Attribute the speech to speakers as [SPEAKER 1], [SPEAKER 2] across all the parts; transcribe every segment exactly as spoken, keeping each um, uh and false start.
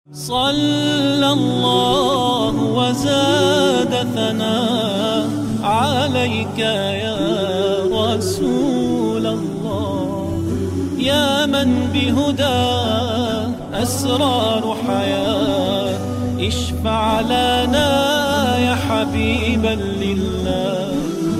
[SPEAKER 1] صلى الله وزاد ثناء عليك يا رسول الله، يا من بهدى أسرار حياة، اشفع لنا يا حبيبا لله.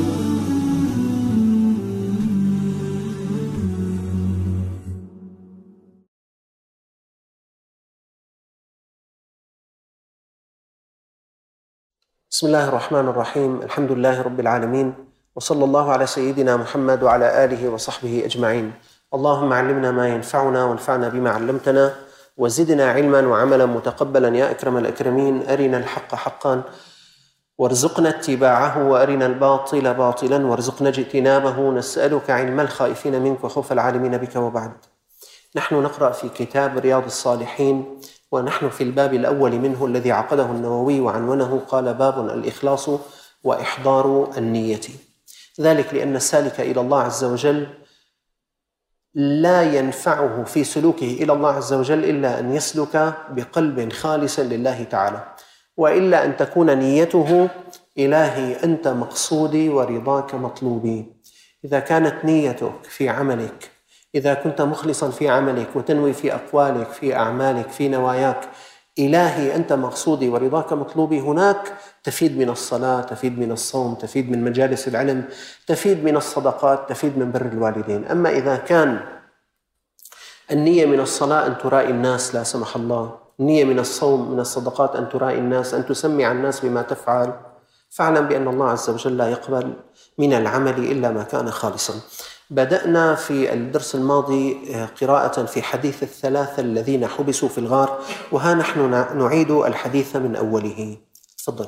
[SPEAKER 2] بسم الله الرحمن الرحيم. الحمد لله رب العالمين، وصلى الله على سيدنا محمد وعلى آله وصحبه أجمعين. اللهم علمنا ما ينفعنا وانفعنا بما علمتنا، وزدنا علما وعملا متقبلا يا أكرم الأكرمين. أرنا الحق حقا وارزقنا اتباعه، وأرنا الباطل باطلا وارزقنا اجتنابه. نسألك علم الخائفين منك وخوف العالمين بك. وبعد، نحن نقرأ في كتاب رياض الصالحين، ونحن في الباب الأول منه الذي عقده النووي وعنونه، قال: باب الإخلاص وإحضار النية. ذلك لأن السالك إلى الله عز وجل لا ينفعه في سلوكه إلى الله عز وجل إلا أن يسلك بقلب خالص لله تعالى، وإلا أن تكون نيته: إلهي أنت مقصودي ورضاك مطلوبي. إذا كانت نيتك في عملك، إذا كنت مخلصا في عملك وتنوي في أقوالك في أعمالك في نواياك إلهي أنت مقصودي ورضاك مطلوبي، هناك تفيد من الصلاة، تفيد من الصوم، تفيد من مجالس العلم، تفيد من الصدقات، تفيد من بر الوالدين. أما إذا كان النية من الصلاة أن ترائي الناس لا سمح الله، النية من الصوم من الصدقات أن ترائي الناس، أن تسمع الناس بما تفعل، فاعلم بأن الله عز وجل لا يقبل من العمل إلا ما كان خالصا. بدأنا في الدرس الماضي قراءة في حديث الثلاثة الذين حبسوا في الغار، وها نحن نعيد الحديث من أوله. تفضل.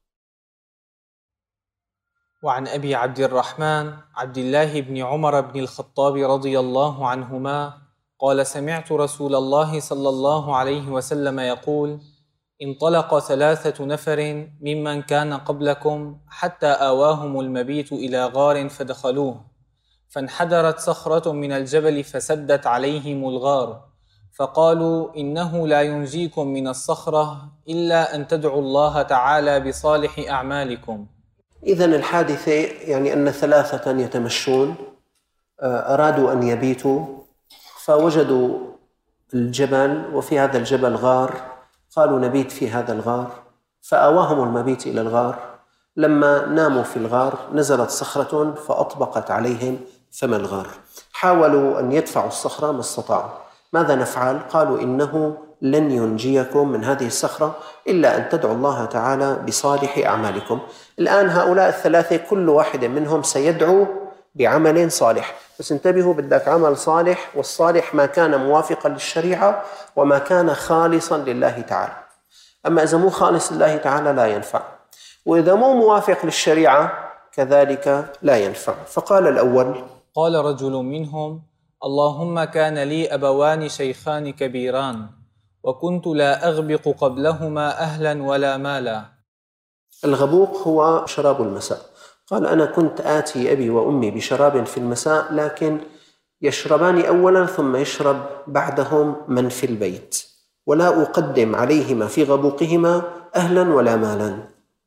[SPEAKER 3] وعن أبي عبد الرحمن عبد الله بن عمر بن الخطاب رضي الله عنهما قال: سمعت رسول الله صلى الله عليه وسلم يقول: انطلق ثلاثة نفر ممن كان قبلكم حتى آواهم المبيت إلى غار فدخلوه، فانحدرت صخرة من الجبل فسدت عليهم الغار، فقالوا: إنه لا ينجيكم من الصخرة إلا أن تدعوا الله تعالى بصالح أعمالكم.
[SPEAKER 2] إذن الحادثة يعني أن ثلاثة يتمشون أرادوا أن يبيتوا، فوجدوا الجبل، وفي هذا الجبل غار، قالوا: نبيت في هذا الغار، فآواهم المبيت إلى الغار. لما ناموا في الغار نزلت صخرة فأطبقت عليهم فم الغار. حاولوا أن يدفعوا الصخرة ما استطاعوا. ماذا نفعل؟ قالوا: إنه لن ينجيكم من هذه الصخرة إلا أن تدعوا الله تعالى بصالح أعمالكم. الآن هؤلاء الثلاثة كل واحد منهم سيدعو بعمل صالح، بس انتبهوا، بدك عمل صالح، والصالح ما كان موافقا للشريعة وما كان خالصا لله تعالى. أما إذا مو خالص لله تعالى لا ينفع، وإذا مو موافق للشريعة كذلك لا ينفع. فقال الأول:
[SPEAKER 3] قال رجل منهم: اللهم كان لي أبوان شيخان كبيران، وكنت لا أغبق قبلهما أهلا ولا مالا.
[SPEAKER 2] الغبوق هو شراب المساء. قال: أنا كنت آتي أبي وأمي بشراب في المساء، لكن يشربان أولا ثم يشرب بعدهم من في البيت، ولا أقدم عليهما في غبوقهما أهلا ولا مالا.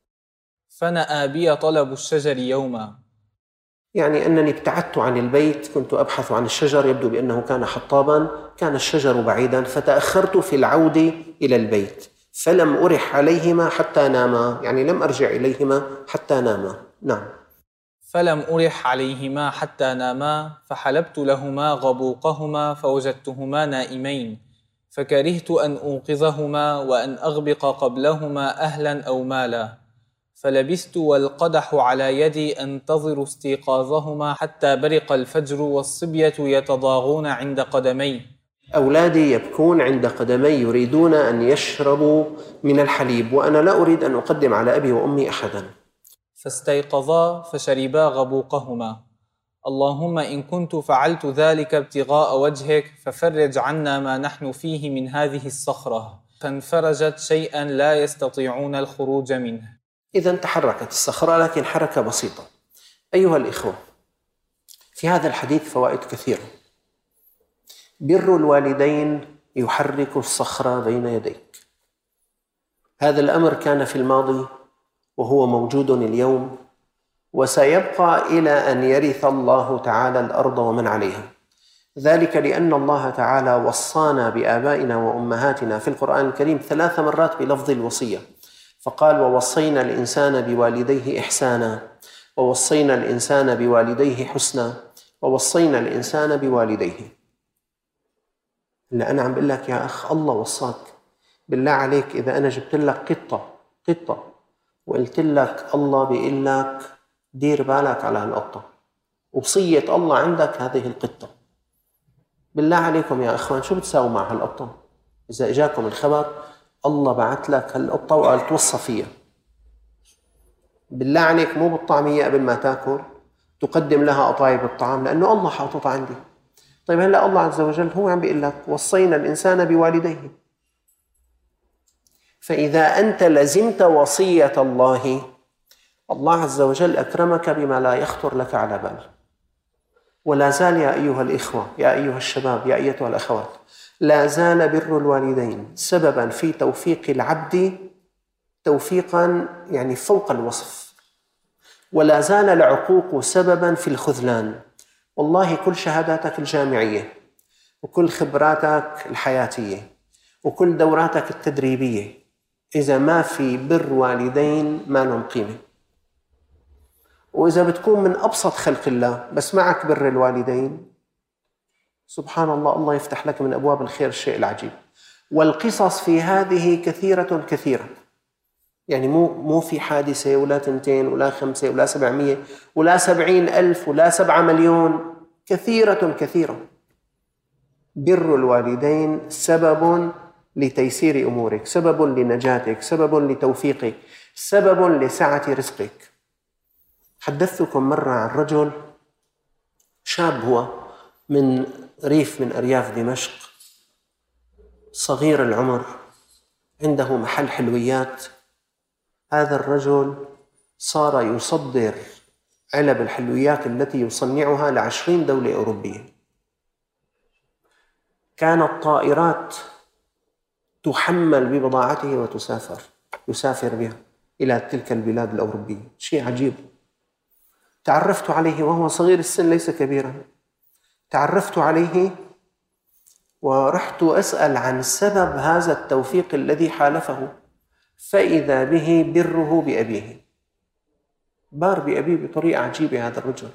[SPEAKER 3] فنأى بي طلب الشجر يوما،
[SPEAKER 2] يعني أنني ابتعدت عن البيت، كنت أبحث عن الشجر، يبدو بأنه كان حطابا، كان الشجر بعيدا، فتأخرت في العودة إلى البيت، فلم أرح عليهما حتى ناما، يعني لم أرجع إليهما حتى ناما. نعم.
[SPEAKER 3] فلم أرح عليهما حتى ناما، فحلبت لهما غبوقهما فوجدتهما نائمين، فكرهت أن أوقظهما وأن أغبق قبلهما أهلا أو مالا، فلبثت والقدح على يدي أنتظر استيقاظهما حتى برق الفجر والصبية يتضاغون عند قدمي.
[SPEAKER 2] أولادي يبكون عند قدمي يريدون أن يشربوا من الحليب، وأنا لا أريد أن أقدم على أبي وأمي أحدا.
[SPEAKER 3] فاستيقظا فشربا غبوقهما. اللهم إن كنت فعلت ذلك ابتغاء وجهك ففرج عنا ما نحن فيه من هذه الصخرة. فانفرجت شيئا لا يستطيعون الخروج منه.
[SPEAKER 2] إذن تحركت الصخرة، لكن حركة بسيطة. أيها الإخوة، في هذا الحديث فوائد كثيرة. بر الوالدين يحرك الصخر بين يديك. هذا الأمر كان في الماضي وهو موجود اليوم، وسيبقى إلى أن يرث الله تعالى الأرض ومن عليها. ذلك لأن الله تعالى وصانا بآبائنا وأمهاتنا في القرآن الكريم ثلاث مرات بلفظ الوصية، فقال: ووصينا الإنسان بوالديه إحسانا، ووصينا الإنسان بوالديه حسنا، ووصينا الإنسان بوالديه. اللي أنا عم بقول لك يا أخ، الله وصاك. بالله عليك، إذا أنا جبت لك قطة قطة وقلت لك الله بيقول لك دير بالك على هالقطة، وصية الله عندك هذه القطة، بالله عليكم يا أخوان شو بتساووا مع هالقطة؟ إذا إجاكم الخبر الله بعت لك هالقطة وقال توصى فيها، بالله عليك مو بالطعمية قبل ما تاكل تقدم لها قطايب الطعام، لأنه الله حاططها عندي. طيب هلأ الله عز وجل هو عم بيقول لك وصينا الإنسان بوالديه. فإذا أنت لزمت وصية الله، الله عز وجل أكرمك بما لا يخطر لك على بال. ولا زال يا أيها الإخوة، يا أيها الشباب، يا أيتها الأخوات، لا زال بر الوالدين سببا في توفيق العبد توفيقا يعني فوق الوصف، ولا زال العقوق سببا في الخذلان. والله كل شهاداتك الجامعية وكل خبراتك الحياتية وكل دوراتك التدريبية، إذا ما في بر والدين ما لهم قيمة. وإذا بتكون من أبسط خلق الله بس معك بر الوالدين، سبحان الله، الله يفتح لك من أبواب الخير الشيء العجيب. والقصص في هذه كثيرة كثيرة، يعني مو مو في حادثة ولا تنتين ولا خمسة ولا سبعمية ولا سبعين ألف ولا سبعة مليون، كثيرة كثيرة. بر الوالدين سبب لتيسير أمورك، سبب لنجاتك، سبب لتوفيقك، سبب لسعة رزقك. حدثتكم مرة عن رجل شاب، هو من ريف من أرياف دمشق، صغير العمر، عنده محل حلويات. هذا الرجل صار يصدر علب الحلويات التي يصنعها لعشرين دولة أوروبية. كانت طائرات تحمل ببضاعته وتسافر يسافر بها إلى تلك البلاد الأوروبية. شيء عجيب. تعرفت عليه وهو صغير السن، ليس كبيرا. تعرفت عليه ورحت أسأل عن سبب هذا التوفيق الذي حالفه، فإذا به بره بأبيه. بار بأبيه بطريقة عجيبة هذا الرجل،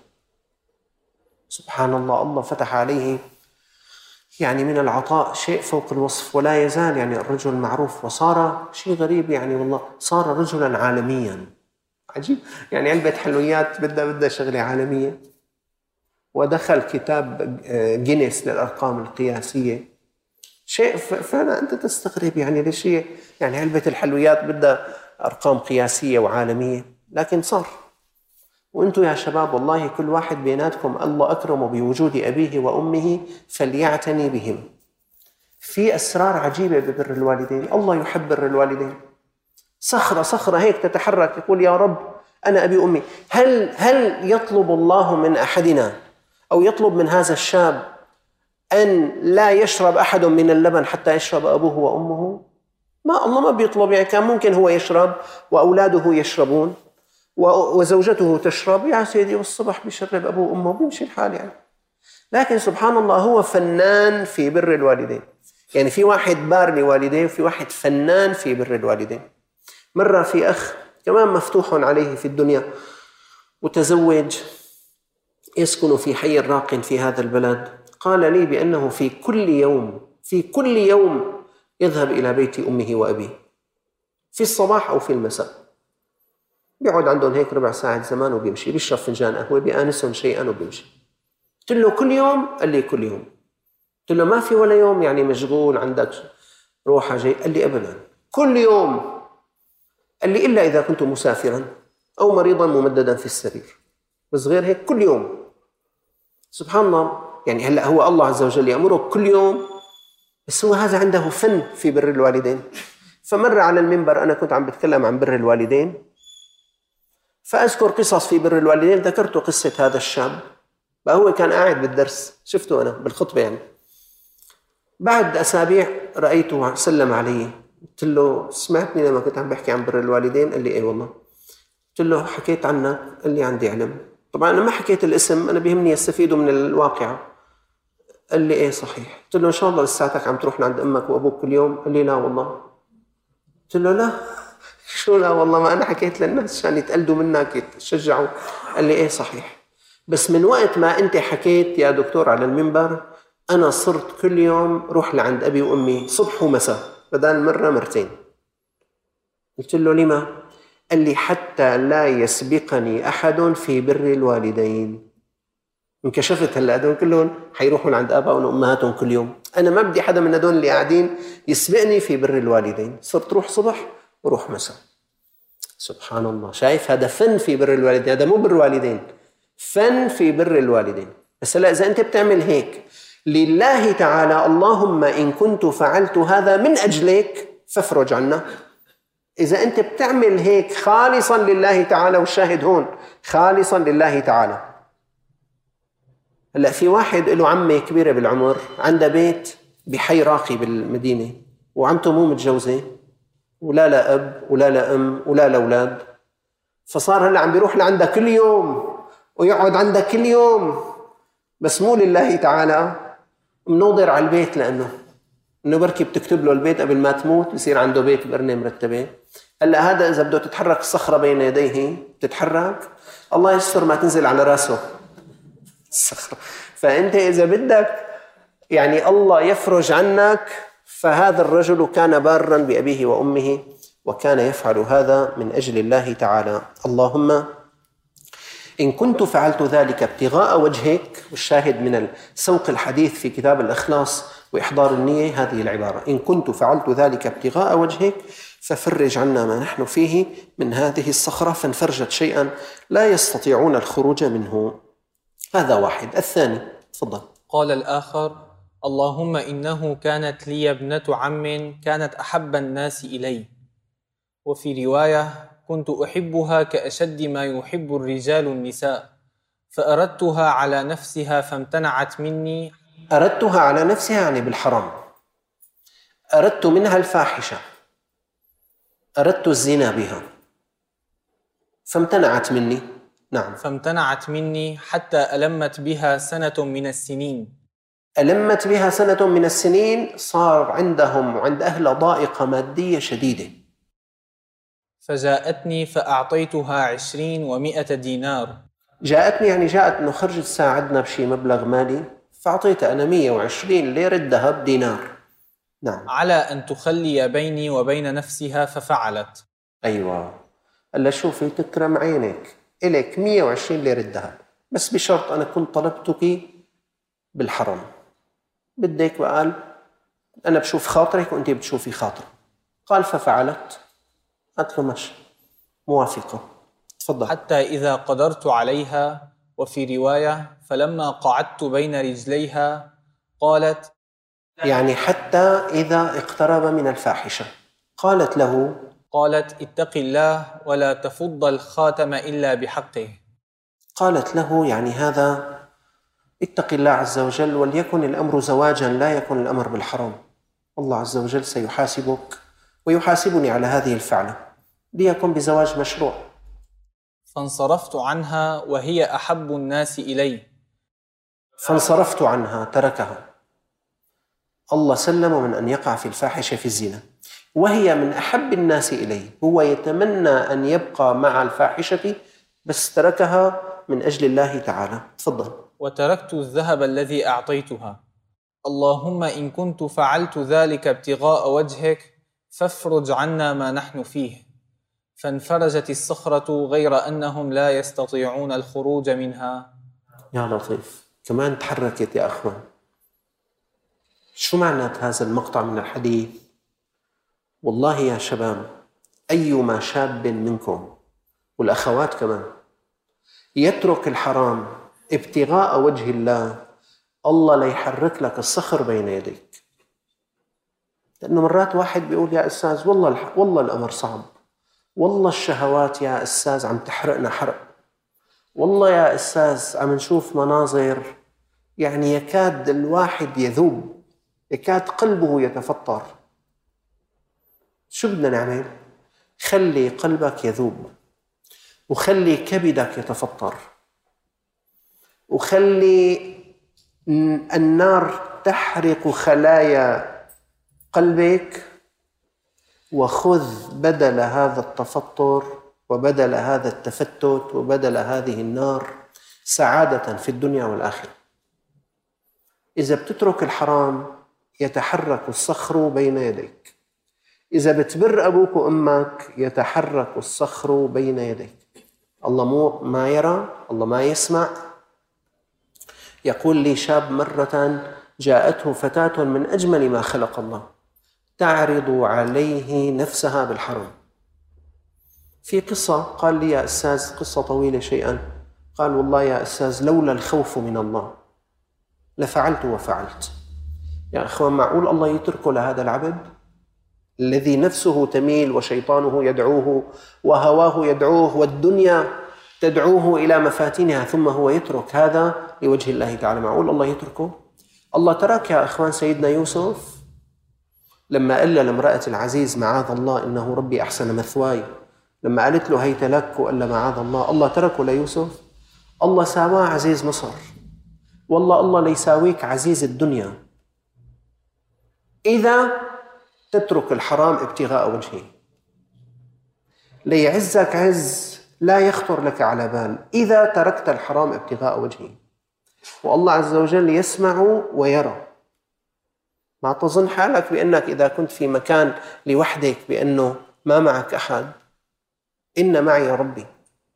[SPEAKER 2] سبحان الله. الله فتح عليه يعني من العطاء شيء فوق الوصف، ولا يزال يعني الرجل معروف، وصار شيء غريب يعني والله، صار رجلا عالميا. عجيب يعني، علبة حلويات بدها بدها شغلة عالمية، ودخل كتاب جينيس للأرقام القياسية. شيء فعلا أنت تستغرب يعني ليش هي يعني علبة الحلويات بدها أرقام قياسية وعالمية، لكن صار. وأنتم يا شباب والله كل واحد بيناتكم الله أكرمه بوجود أبيه وأمه فليعتني بهم. في أسرار عجيبة ببر الوالدين، الله يحب بر الوالدين. صخرة صخرة هيك تتحرك، يقول يا رب أنا أبي أمي. هل هل يطلب الله من أحدنا أو يطلب من هذا الشاب أن لا يشرب أحد من اللبن حتى يشرب أبوه وأمه؟ ما الله ما بيطلب، يعني كان ممكن هو يشرب وأولاده يشربون وزوجته تشرب، يا سيدي والصبح بيشرب أبوه وأمه بيمشي الحال يعني. لكن سبحان الله هو فنان في بر الوالدين. يعني في واحد بار لوالديه وفي واحد فنان في بر الوالدين. مرة في أخ كمان مفتوح عليه في الدنيا وتزوج، يسكن في حي راق في هذا البلد، قال لي بأنه في كل يوم في كل يوم يذهب إلى بيت أمه وأبيه في الصباح أو في المساء، بيقعد عندهم هيك ربع ساعة زمان وبيمشي، بيشرب فنجان قهوة، بيآنسهم شيئا وبيمشي. قلت له كل يوم؟ قال لي كل يوم. قلت له ما في ولا يوم يعني مشغول عندك روحة جاي؟ قال لي أبدا كل يوم. قال لي إلا إذا كنت مسافرا أو مريضا ممددا في السرير، بس غير هيك كل يوم. سبحان الله يعني. هلأ هو الله عز وجل يأمره كل يوم، بس هو هذا عنده فن في بر الوالدين. فمر على المنبر أنا كنت عم بتكلم عن بر الوالدين، فأذكر قصص في بر الوالدين، ذكرت قصة هذا الشاب. بقى هو كان قاعد بالدرس، شفته أنا بالخطبة يعني، بعد أسابيع رأيته سلم علي، قلت له سمعتني لما كنت عم بحكي عن بر الوالدين؟ قال لي إيه والله. قلت له حكيت عنك؟ قال لي عندي علم. طبعا أنا ما حكيت الاسم، أنا بيهمني أستفيده من الواقعة. قال لي إيه صحيح. قلت له إن شاء الله لساتك عم تروح لعند أمك وأبوك كل يوم؟ قال لي لا والله. قلت له لا شو لا والله، ما أنا حكيت للناس عشان يتقلدوا منك يتشجعوا. قال لي إيه صحيح، بس من وقت ما أنت حكيت يا دكتور على المنبر أنا صرت كل يوم روح لعند أبي وأمي صبح ومساء بدل مرة مرتين. قلت له لما؟ قال لي حتى لا يسبقني أحد في بر الوالدين. انكشفت هلا هدول كلهم حيروحوا لعند آبائهم وأمهاتهم كل يوم، أنا ما بدي حدا من هدول اللي قاعدين يسبقني في بر الوالدين، صرت روح صبح وروح مساء. سبحان الله، شايف هذا فن في بر الوالدين، هذا مو بر والدين، فن في بر الوالدين. بس لا إذا أنت بتعمل هيك لله تعالى، اللهم إن كنت فعلت هذا من أجلك فافرج عنا. إذا أنت بتعمل هيك خالصا لله تعالى، والشاهد هون خالصا لله تعالى. هلا في واحد له عمة كبيرة بالعمر عندها بيت بحي راقي بالمدينة، وعمته مو متجوزة ولا لا أب ولا لا أم ولا لا أولاد، فصار هلا عم بيروح لعندها كل يوم ويقعد عندها كل يوم، بس مو لله تعالى، منوضر على البيت لأنه إنه بركي بتكتب له البيت قبل ما تموت بصير عنده بيت بقرنة مرتبة. هلا هذا إذا بده تتحرك الصخرة بين يديه بتتحرك، الله يستر ما تنزل على راسه الصخرة. فأنت إذا بدك يعني الله يفرج عنك، فهذا الرجل كان بارا بأبيه وأمه وكان يفعل هذا من أجل الله تعالى. اللهم إن كنت فعلت ذلك ابتغاء وجهك، والشاهد من سوق الحديث في كتاب الإخلاص وإحضار النية هذه العبارة: إن كنت فعلت ذلك ابتغاء وجهك ففرج عنا ما نحن فيه من هذه الصخرة. فانفرجت شيئا لا يستطيعون الخروج منه. هذا واحد. الثاني تفضل.
[SPEAKER 3] قال الآخر: اللهم إنه كانت لي ابنة عم كانت أحب الناس إلي، وفي رواية: كنت أحبها كأشد ما يحب الرجال النساء، فأردتها على نفسها فامتنعت مني.
[SPEAKER 2] أردتها على نفسها يعني بالحرام، أردت منها الفاحشة، أردت الزنا بها فامتنعت مني. نعم.
[SPEAKER 3] فامتنعت مني حتى ألمت بها سنة من السنين.
[SPEAKER 2] ألمت بها سنة من السنين، صار عندهم وعند أهل ضائقة مادية شديدة.
[SPEAKER 3] فجاءتني فأعطيتها عشرين ومئة دينار.
[SPEAKER 2] جاءتني يعني جاءت أنه خرجت تساعدنا بشي مبلغ مالي، فأعطيتها أنا مية وعشرين ليرة ذهب دينار. نعم.
[SPEAKER 3] على أن تخلي بيني وبين نفسها، ففعلت.
[SPEAKER 2] أيوة. قال شوفي تكرم عينك، إليك مية وعشرين ليرة ذهب، بس بشرط أنا كنت طلبتك بالحرم، بدك وقال أنا بشوف خاطرك وأنت بتشوفي خاطرك. قال ففعلت. قالت له ماشي، موافقة، تفضل.
[SPEAKER 3] حتى إذا قدرت عليها، وفي رواية: فلما قعدت بين رجليها، قالت،
[SPEAKER 2] يعني حتى إذا اقترب من الفاحشة. قالت له
[SPEAKER 3] قالت: اتق الله ولا تفض الخاتم إلا بحقه.
[SPEAKER 2] قالت له يعني هذا اتق الله عز وجل، وليكن الأمر زواجا لا يكن الأمر بالحرام، الله عز وجل سيحاسبك ويحاسبني على هذه الفعلة، ليكن بزواج مشروع.
[SPEAKER 3] فانصرفت عنها وهي أحب الناس إلي.
[SPEAKER 2] فانصرفت عنها، تركها. الله سلم من أن يقع في الفاحشة في الزنا، وهي من أحب الناس إليه، هو يتمنى أن يبقى مع الفاحشة بس تركها من أجل الله تعالى. تفضل.
[SPEAKER 3] وتركت الذهب الذي أعطيتها. اللهم إن كنت فعلت ذلك ابتغاء وجهك فافرج عنا ما نحن فيه. فانفرجت الصخرة غير أنهم لا يستطيعون الخروج منها.
[SPEAKER 2] يا لطيف، كمان تحركت يا أخوان. شو معنى هذا المقطع من الحديث؟ والله يا شباب، أيما شاب منكم والأخوات كمان يترك الحرام ابتغاء وجه الله، الله لا يحرك لك الصخر بين يديك. لأنه مرات واحد بيقول يا أستاذ والله والله الأمر صعب، والله الشهوات يا أستاذ عم تحرقنا حرق، والله يا أستاذ عم نشوف مناظر يعني يكاد الواحد يذوب يكاد قلبه يتفطر. شو بدنا نعمل؟ خلي قلبك يذوب، وخلي كبدك يتفطر، وخلي النار تحرق خلايا قلبك، وخذ بدل هذا التفطر وبدل هذا التفتت وبدل هذه النار سعادة في الدنيا والآخرة. إذا بتترك الحرام يتحرك الصخر بين يديك، إذا بتبر أبوك وأمك يتحرك الصخر بين يديك. الله مو ما يرى، الله ما يسمع. يقول لي شاب مرة جاءته فتاة من أجمل ما خلق الله تعرض عليه نفسها بالحرام. في قصة قال لي يا أستاذ، قصة طويلة شيئا، قال والله يا أستاذ لولا الخوف من الله لفعلت وفعلت. يا أخوان، معقول الله يتركه لهذا العبد الذي نفسه تميل وشيطانه يدعوه وهواه يدعوه والدنيا تدعوه إلى مفاتنها، ثم هو يترك هذا لوجه الله تعالى؟ معقول الله يتركه؟ الله ترك يا أخوان سيدنا يوسف لما قال لامرأة العزيز معاذ الله إنه ربي أحسن مثواي، لما قالت له هيت لك وقال له معاذ الله، الله تركه ليوسف؟ الله ساواه عزيز مصر. والله الله ليساويك عزيز الدنيا إذا تترك الحرام ابتغاء وجهه. ليعزك عز لا يخطر لك على بال إذا تركت الحرام ابتغاء وجهه. والله عز وجل يسمع ويرى. ما تظن حالك بأنك إذا كنت في مكان لوحدك بأنه ما معك أحد. إن معي ربي.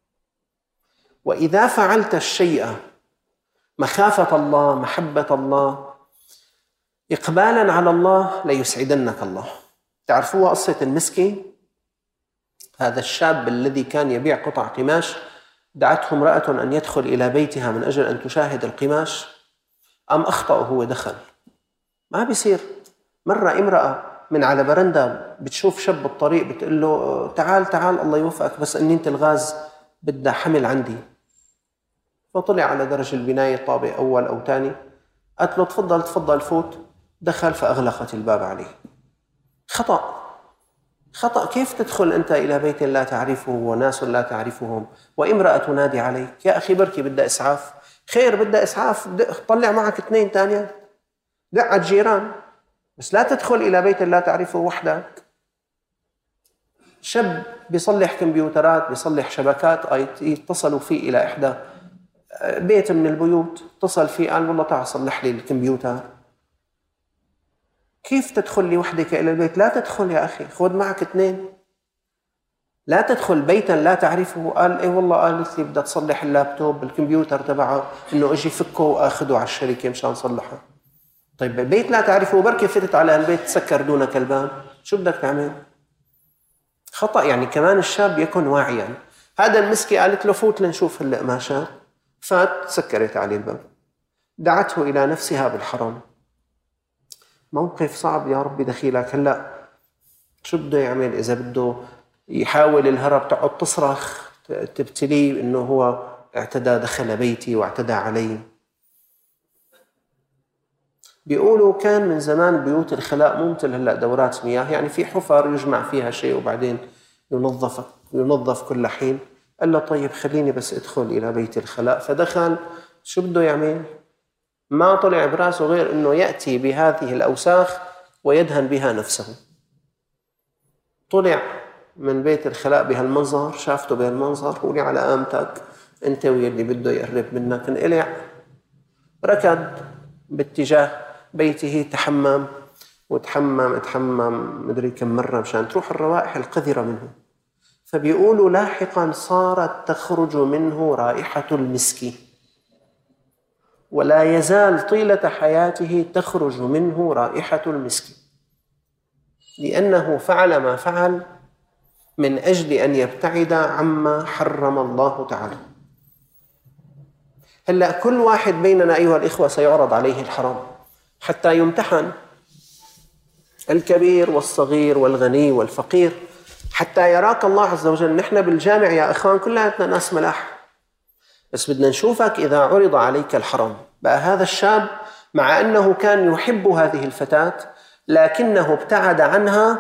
[SPEAKER 2] وإذا فعلت الشيء مخافة الله، محبة الله، إقبالا على الله، ليسعدنك الله. تعرفوا قصة المسكي؟ هذا الشاب الذي كان يبيع قطع قماش، دعته امرأة أن يدخل إلى بيتها من أجل أن تشاهد القماش، أم أخطأ وهو دخل. ما بيصير. مرة امرأة من على برندة بتشوف شاب بالطريق بتقول له تعال تعال الله يوفقك بس أني أنت الغاز بدها حمل عندي. فطلع على درج البناية طابق أول أو ثاني، قالت له تفضل تفضل فوت. دخل فأغلقت الباب عليه. خطأ خطأ. كيف تدخل أنت إلى بيت لا تعرفه وناس لا تعرفهم وامرأة تنادي عليك؟ يا أخي بركي بدها إسعاف. خير بدها إسعاف، طلع معك اثنين تانية، دع الجيران، بس لا تدخل إلى بيت لا تعرفه وحدك. شاب بيصلح كمبيوترات، بيصلح شبكات آي تي، اتصلوا فيه إلى إحدى بيت من البيوت، اتصل فيه قال والله تعال صلح لي الكمبيوتر. كيف تدخل لي وحدك إلى البيت؟ لا تدخل يا أخي، خذ معك اثنين. لا تدخل بيتا لا تعرفه. قال إيه والله قالت لي بدها تصلح اللابتوب الكمبيوتر تبعه، إنه أجي فكه وأخذه على الشركة مشان صلحه. طيب بيت لا تعرفه بركي فتت على البيت تسكر دونك الباب، شو بدك تعمل؟ خطأ. يعني كمان الشاب يكون واعيا. هذا المسكي قالت له فوت لنشوف القماشات، فات سكرت عليه الباب، دعته إلى نفسها بالحرام. موقف صعب يا ربي دخيلك. هلأ شو بده يعمل؟ إذا بده يحاول الهرب تقعد تصرخ تبتليه إنه هو اعتدى، دخل بيتي واعتدى علي. بيقولوا كان من زمان بيوت الخلاء مو مثل هلأ دورات مياه، يعني في حفر يجمع فيها شيء وبعدين ينظف ينظف كل حين. قال له طيب خليني بس ادخل إلى بيت الخلاء. فدخل. شو بده يعمل؟ ما طلع براسه غير أنه يأتي بهذه الأوساخ ويدهن بها نفسه. طلع من بيت الخلاء بهالمنظر، شافته بهالمنظر، قولي على قامتك أنت واللي بده يقرب منك. انقلع ركض باتجاه بيته، تحمم وتحمم تحمم مدري كم مرة مشان تروح الروائح القذرة منه. فبيقولوا لاحقا صارت تخرج منه رائحة المسك، ولا يزال طيلة حياته تخرج منه رائحة المسك، لأنه فعل ما فعل من أجل أن يبتعد عما حرم الله تعالى. هلأ كل واحد بيننا أيها الإخوة سيعرض عليه الحرام حتى يمتحن، الكبير والصغير والغني والفقير، حتى يراك الله عز وجل. نحن بالجامع يا إخوان كلنا ناس ملاح، بس بدنا نشوفك إذا عرض عليك الحرام. بقى هذا الشاب مع أنه كان يحب هذه الفتاة لكنه ابتعد عنها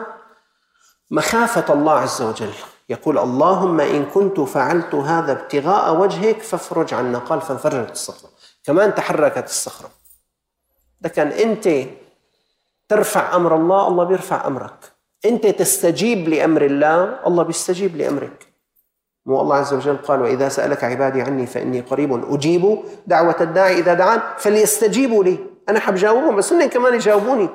[SPEAKER 2] مخافة الله عز وجل. يقول اللهم إن كنت فعلت هذا ابتغاء وجهك فافرج عنا. قال فانفرجت الصخرة، كمان تحركت الصخرة. لكن أنت ترفع أمر الله، الله بيرفع أمرك. أنت تستجيب لأمر الله، الله بيستجيب لأمرك. مو الله عز وجل قال وإذا سألك عبادي عني فإني قريب أجيب دعوة الداعي إذا دعان فليستجيبوا لي. أنا حب جاوبهم بس إنهم كمان يجاوبوني.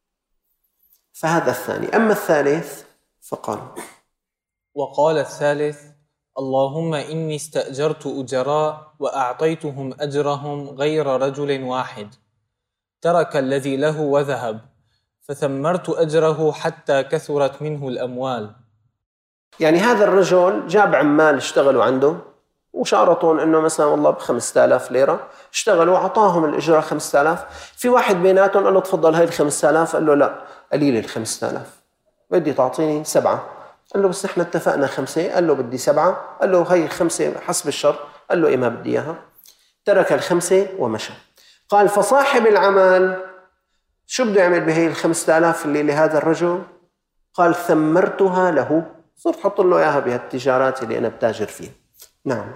[SPEAKER 2] فهذا الثاني. أما الثالث فقال
[SPEAKER 3] وقال الثالث اللهم إني استأجرت أجراء وأعطيتهم أجرهم غير رجل واحد ترك الذي له وذهب فثمرت أجره حتى كثرت منه الأموال.
[SPEAKER 2] يعني هذا الرجل جاب عمال اشتغلوا عنده وشارطون انه مثلا والله بخمسة آلاف ليرة اشتغلوا وعطاهم الإجرة خمسة آلاف. في واحد بيناتهم قال له تفضل هاي الخمسة آلاف، قال له لا قليل الخمسة آلاف بدي تعطيني سبعة. قال له بس احنا اتفقنا خمسة، قال له بدي سبعة. قال له هاي خمسة حسب الشرط، قال له ايه ما بدي اياها. ترك الخمسة ومشى. قال فصاحب العمل شو بده يعمل بهي الخمسة آلاف اللي لهذا الرجل؟ قال ثمرتها له، صرت حط له اياها بهالتجارات اللي انا بتاجر فيها. نعم.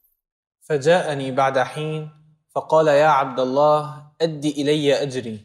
[SPEAKER 3] فجاءني بعد حين فقال يا عبد الله أدي إلي أجري.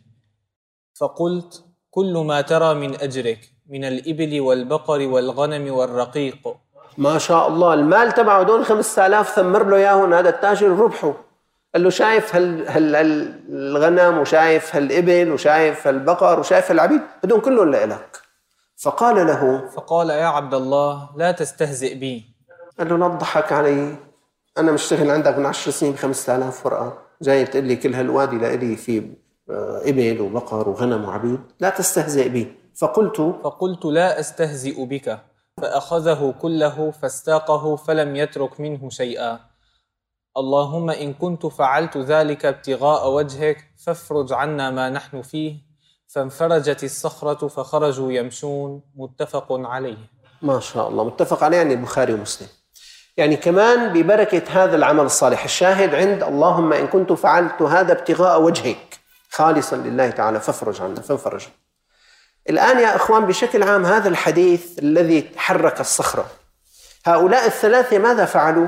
[SPEAKER 3] فقلت كل ما ترى من أجرك من الإبل والبقر والغنم والرقيق.
[SPEAKER 2] ما شاء الله المال تبعه دون خمسة آلاف ثمر له اياهم هذا التاجر ربحه. قال له شايف هال هال الغنم وشايف هالإبل وشايف هالبقر وشايف العبيد بدون كلهم لإلك. فقال له
[SPEAKER 3] فقال يا عبد الله لا تستهزئ بي.
[SPEAKER 2] قال له لا تضحك علي، أنا مشتغل عندك من عشر سنين بخمسة آلاف ورقة، جاي تقول لي كل هالوادي لإلي في إبل وبقر وغنم وعبيد، لا تستهزئ بي. فقلت
[SPEAKER 3] فقلت لا أستهزئ بك. فأخذه كله فاستاقه فلم يترك منه شيئا. اللهم إن كنت فعلت ذلك ابتغاء وجهك فافرج عنا ما نحن فيه. فانفرجت الصخرة فخرجوا يمشون. متفق عليه.
[SPEAKER 2] ما شاء الله متفق عليه، يعني البخاري ومسلم. يعني كمان ببركة هذا العمل الصالح. الشاهد عند اللهم إن كنت فعلت هذا ابتغاء وجهك خالصا لله تعالى فافرج عنا فانفرج. الآن يا أخوان بشكل عام هذا الحديث الذي حرك الصخرة، هؤلاء الثلاثة ماذا فعلوا؟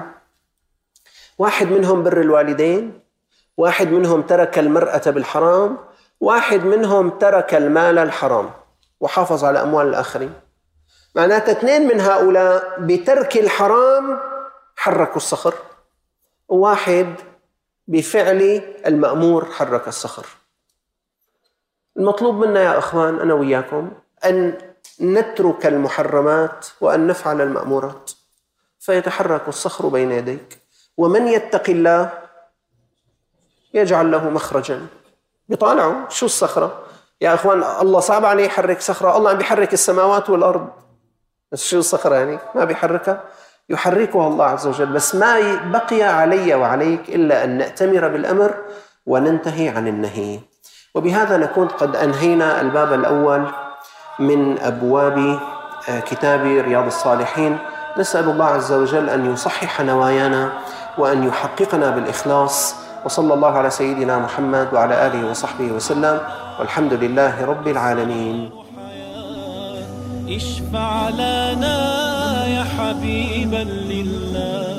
[SPEAKER 2] واحد منهم بر الوالدين، واحد منهم ترك المرأة بالحرام، واحد منهم ترك المال الحرام وحافظ على أموال الآخرين. معناته اثنين من هؤلاء بترك الحرام حركوا الصخر، وواحد بفعل المأمور حرك الصخر. المطلوب منا يا أخوان أنا وياكم أن نترك المحرمات وأن نفعل المأمورات فيتحرك الصخر بين يديك. ومن يتق الله يجعل له مخرجا. بيطالعوا شو الصخرة يا أخوان؟ الله صعب عليه يحرك صخرة؟ الله عم بيحرك السماوات والأرض، بس شو الصخرة يعني ما بيحركها؟ يحركها الله عز وجل. بس ما بقي علي وعليك إلا أن نأتمر بالأمر وننتهي عن النهي. وبهذا نكون قد أنهينا الباب الأول من أبواب كتاب رياض الصالحين. نسأل الله عز وجل أن يصحح نوايانا وأن يحققنا بالإخلاص. وصلى الله على سيدنا محمد وعلى آله وصحبه وسلم، والحمد لله رب العالمين.
[SPEAKER 1] اشفع لنا يا حبيبا لله.